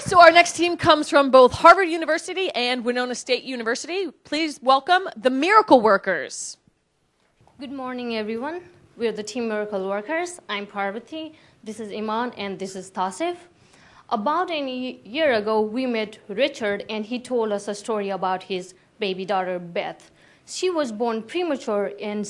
So our next team comes from both Harvard University and Winona State University. Please welcome the Miracle Workers. Good morning, everyone. We're the Team Miracle Workers. I'm Parvati, this is Iman, and this is Tasif. About a year ago, we met Richard, and he told us a story about his baby daughter, Beth. She was born premature, and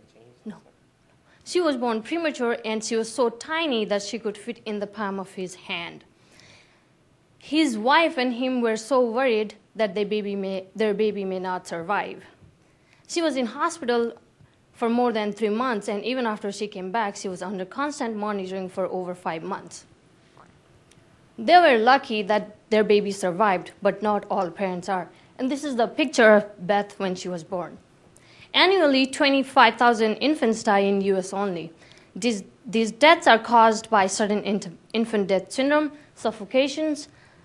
she was so tiny that she could fit in the palm of his hand. His wife and him were so worried that their baby may not survive. She was in hospital for more than 3 months, and even after she came back, she was under constant monitoring for over 5 months. They were lucky that their baby survived, but not all parents are. And this is the picture of Beth when she was born. Annually, 25,000 infants die in the US only. These deaths are caused by sudden infant death syndrome, suffocations,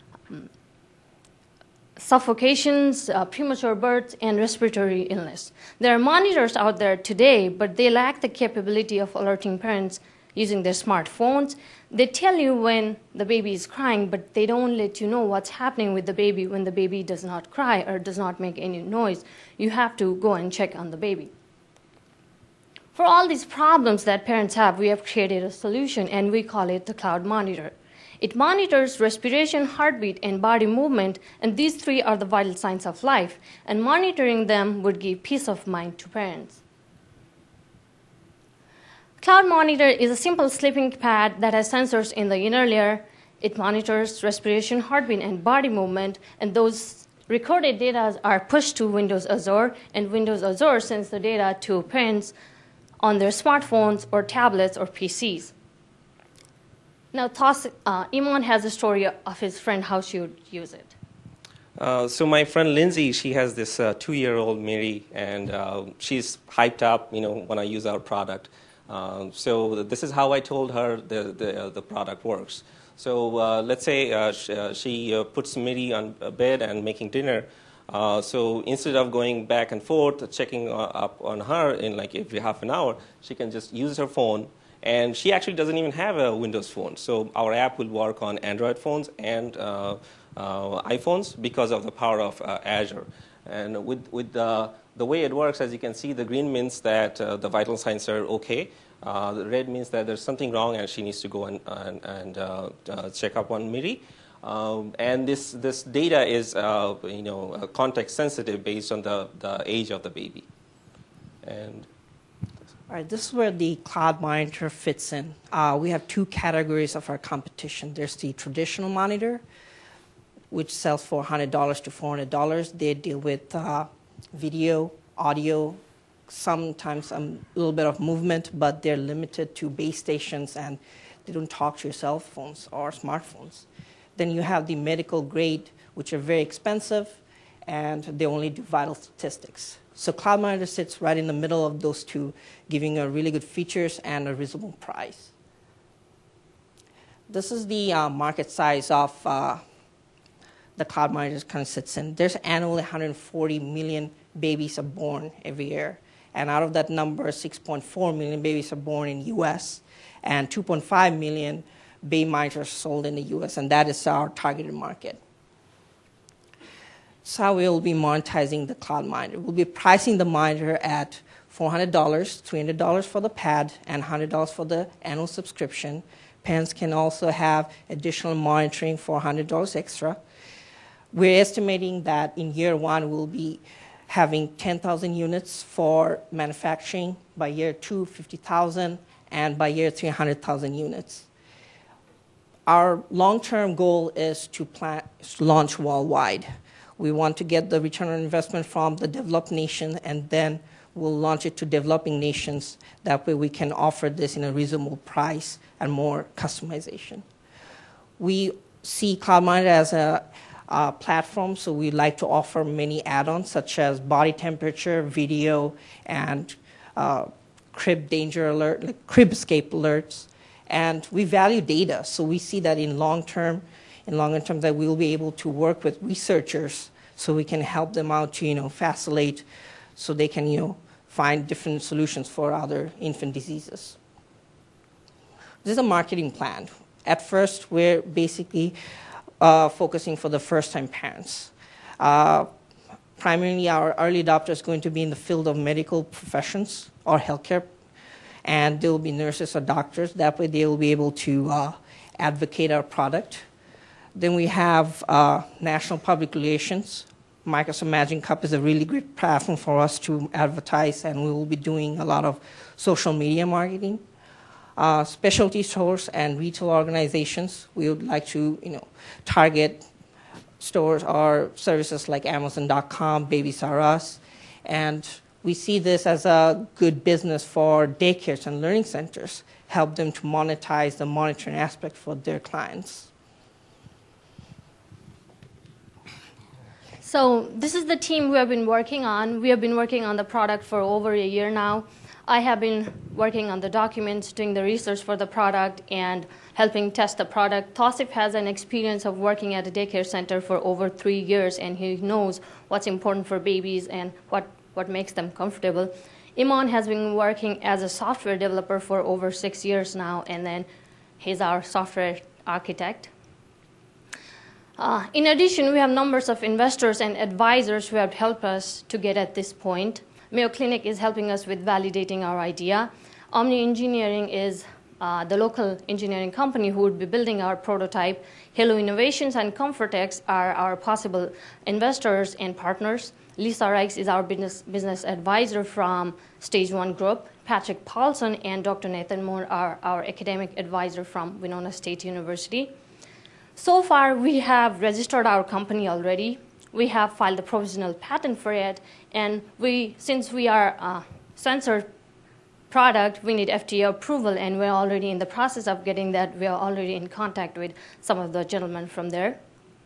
premature births, and respiratory illness. There are monitors out there today, but they lack the capability of alerting parents using their smartphones. They tell you when the baby is crying, but they don't let you know what's happening with the baby when the baby does not cry or does not make any noise. You have to go and check on the baby. For all these problems that parents have, we have created a solution, and we call it the Cloud Monitor. It monitors respiration, heartbeat, and body movement, and these three are the vital signs of life, and monitoring them would give peace of mind to parents. Cloud Monitor is a simple sleeping pad that has sensors in the inner layer. It monitors respiration, heartbeat, and body movement, and those recorded data are pushed to Windows Azure, and Windows Azure sends the data to parents on their smartphones or tablets or PCs. Now, Iman has a story of his friend, how she would use it. So my friend Lindsay, she has this 2-year-old Mary, and she's hyped up, when I use our product. So this is how I told her the product works. So let's say she puts Miri on bed and making dinner. So instead of going back and forth, checking up on her in like every half an hour, she can just use her phone. And she actually doesn't even have a Windows phone. So our app will work on Android phones and iPhones because of the power of Azure. And with the way it works, as you can see, the green means that the vital signs are okay. The red means that there's something wrong and she needs to go and check up on Miri. And this data is context sensitive based on the age of the baby. And all right, this is where the Cloud Monitor fits in. We have 2 categories of our competition. There's the traditional monitor, which sells for $100 to $400. They deal with video, audio, sometimes a little bit of movement, but they're limited to base stations and they don't talk to your cell phones or smartphones. Then you have the medical grade, which are very expensive, and they only do vital statistics. So Cloud Monitor sits right in the middle of those 2, giving a really good features and a reasonable price. This is the market size of the Cloud Monitor kind of sits in. There's annually 140 million babies are born every year. And out of that number, 6.4 million babies are born in the US, and 2.5 million baby monitors sold in the US, and that is our targeted market. So how we will be monetizing the Cloud Monitor. We'll be pricing the monitor at $400, $300 for the pad, and $100 for the annual subscription. Parents can also have additional monitoring for $100 extra. We're estimating that in year 1, we'll be having 10,000 units for manufacturing, by year 2, 50,000, and by year 3, 100,000 units. Our long-term goal is to launch worldwide. We want to get the return on investment from the developed nation, and then we'll launch it to developing nations. That way we can offer this in a reasonable price and more customization. We see Cloud Monitor as a platform, so we like to offer many add-ons such as body temperature, video, and crib danger alert, like crib escape alerts. And we value data, so we see that in longer term that we'll be able to work with researchers so we can help them out to facilitate so they can find different solutions for other infant diseases. This is a marketing plan. At first, we're basically focusing for the first-time parents. Primarily, our early adopter is going to be in the field of medical professions or healthcare, and there will be nurses or doctors. That way, they will be able to advocate our product. Then we have national public relations. Microsoft Magic Cup is a really great platform for us to advertise, and we will be doing a lot of social media marketing. Specialty stores and retail organizations, we would like to target stores or services like Amazon.com, Babies R Us, and we see this as a good business for daycares and learning centers, help them to monetize the monitoring aspect for their clients. So this is the team we have been working on. We have been working on the product for over a year now. I have been working on the documents, doing the research for the product, and helping test the product. Tausif has an experience of working at a daycare center for over 3 years, and he knows what's important for babies and what makes them comfortable. Iman has been working as a software developer for over 6 years now, and then he's our software architect. In addition, we have numbers of investors and advisors who have helped us to get at this point. Mayo Clinic is helping us with validating our idea. Omni Engineering is the local engineering company who would be building our prototype. Hello Innovations and Comfortex are our possible investors and partners. Lisa Reichs is our business advisor from Stage 1 Group. Patrick Paulson and Dr. Nathan Moore are our academic advisor from Winona State University. So far, we have registered our company already. We have filed a provisional patent for it, and since we are a sensor product, we need FDA approval, and we're already in the process of getting that. We are already in contact with some of the gentlemen from there.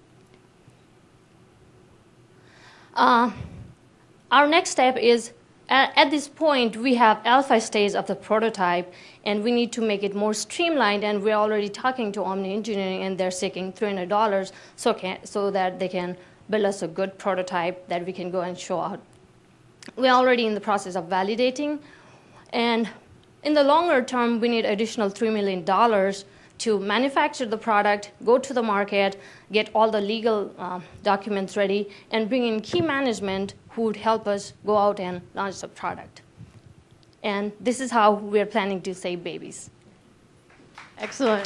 Our next step is, at this point, we have alpha stage of the prototype, and we need to make it more streamlined, and we're already talking to Omni Engineering, and they're seeking $300 so that they can build us a good prototype that we can go and show out. We're already in the process of validating, and in the longer term, we need additional $3 million to manufacture the product, go to the market, get all the legal documents ready, and bring in key management who would help us go out and launch the product. And this is how we're planning to save babies. Excellent.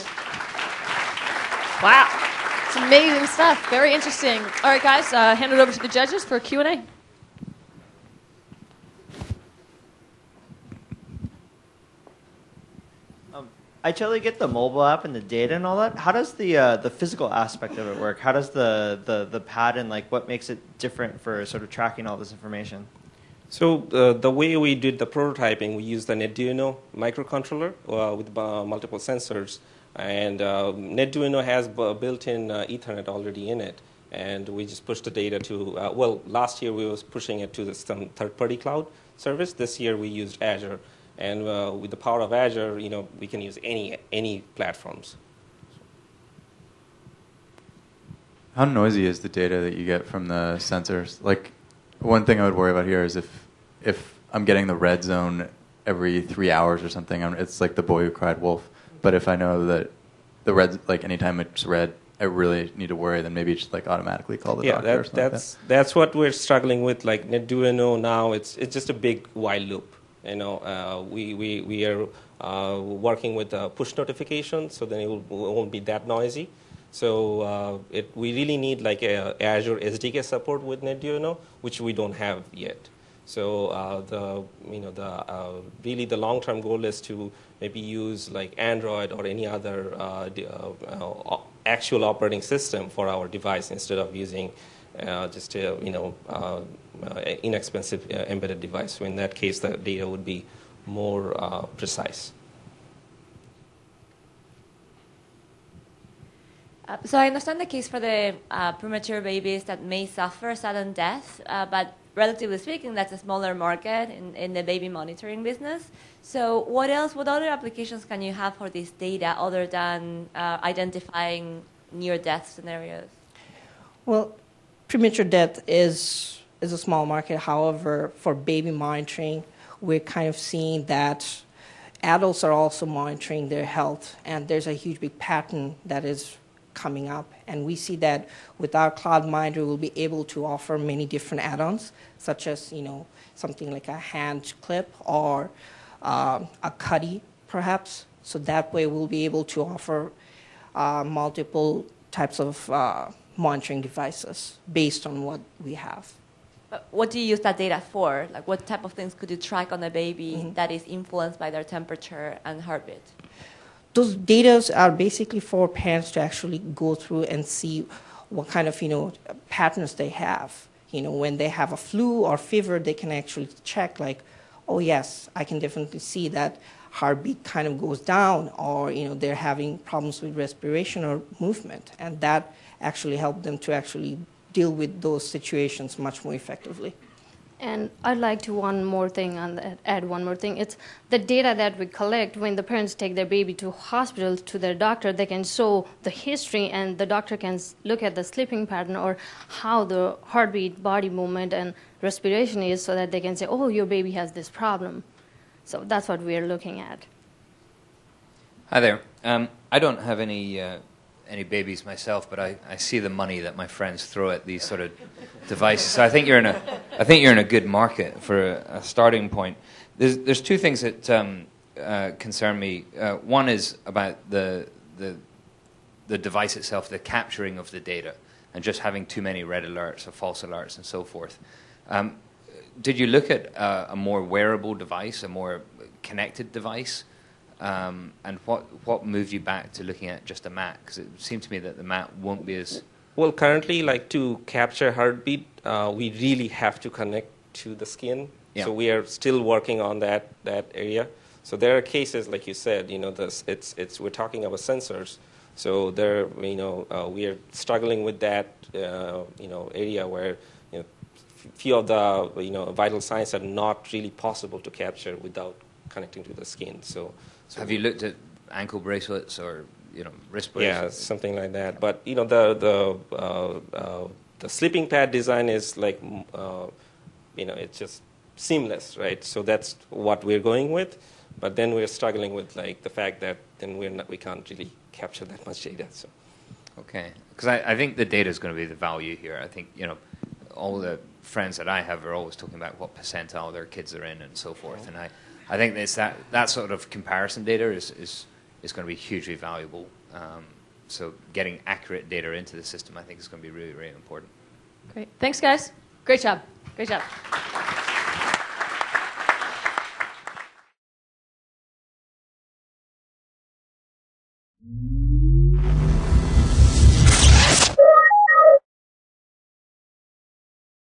Wow. It's amazing stuff. Very interesting. All right, guys, hand it over to the judges for Q&A. I totally get the mobile app and the data and all that. How does the physical aspect of it work? How does the pad and what makes it different for sort of tracking all this information? So the way we did the prototyping, we used the Netduino microcontroller with multiple sensors. And Netduino has built-in Ethernet already in it. And we just pushed the data to, last year we was pushing it to some third-party cloud service. This year we used Azure. And with the power of Azure, we can use any platforms. How noisy is the data that you get from the sensors? One thing I would worry about here is if I'm getting the red zone every 3 hours or something, it's like the boy who cried wolf. But if I know that the red, anytime it's red, I really need to worry, then maybe just automatically call the doctor or something. That's what we're struggling with. Like Netduino now, it's just a big while loop. We are working with push notifications, so then it won't be that noisy. So we really need a Azure SDK support with Netduino, which we don't have yet. So really the long-term goal is to maybe use Android or any other actual operating system for our device instead of using just inexpensive embedded device. So in that case, the data would be more precise. So I understand the case for the premature babies that may suffer sudden death, but relatively speaking, that's a smaller market in the baby monitoring business. So what other applications can you have for this data other than identifying near-death scenarios? Well, premature death is a small market. However, for baby monitoring, we're kind of seeing that adults are also monitoring their health, and there's a huge big pattern that is coming up. And we see that with our CloudMinder, we'll be able to offer many different add-ons, such as something like a hand clip or a cuddy, perhaps. So that way, we'll be able to offer multiple types of monitoring devices based on what we have. What do you use that data for? Like, what type of things could you track on a baby that is influenced by their temperature and heartbeat? Those data are basically for parents to actually go through and see what kind of patterns they have. When they have a flu or fever, they can actually check like, oh yes, I can definitely see that heartbeat kind of goes down, or they're having problems with respiration or movement, and that actually helps them to actually deal with those situations much more effectively. And I'd like to add one more thing. It's the data that we collect when the parents take their baby to hospital, to their doctor. They can show the history, and the doctor can look at the sleeping pattern or how the heartbeat, body movement, and respiration is, so that they can say, oh, your baby has this problem. So that's what we're looking at. Hi there. I don't have any babies myself, but I see the money that my friends throw at these sort of devices. So I think you're in a good market for a starting point. There's two things that concern me. One is about the device itself, the capturing of the data, and just having too many red alerts or false alerts and so forth. Did you look at a more wearable device, a more connected device? And what moved you back to looking at just a mat? Because it seemed to me that the mat won't be as... Well, currently, like to capture heartbeat, we really have to connect to the skin. Yeah. So we are still working on that area. So there are cases, like you said, we're talking about sensors. So there, we are struggling with that, area where, few of the, vital signs are not really possible to capture without connecting to the skin. So have you looked at ankle bracelets or wrist bracelets? Yeah, something like that. But the sleeping pad design is like it's just seamless, right? So that's what we're going with. But then we're struggling with like the fact that then we can't really capture that much data. So okay, because I think the data is going to be the value here. I think all the friends that I have are always talking about what percentile their kids are in and so forth, and I think it's that sort of comparison data is going to be hugely valuable. So getting accurate data into the system, I think, is going to be really, really important. Great. Thanks, guys. Great job. Great job.